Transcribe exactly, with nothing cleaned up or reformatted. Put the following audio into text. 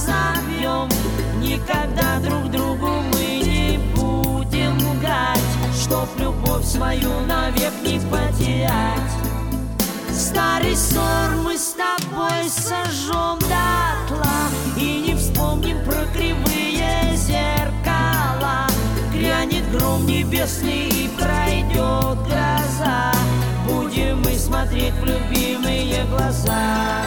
разобьем. Никогда друг другу мы не будем лгать, чтоб любовь свою навек не потерять. Старый ссор мы с тобой сожжем дотла и не вспомним про кривые зеркала. Грянет гром небесный и пройдет гроза, будем мы смотреть в любимые глаза.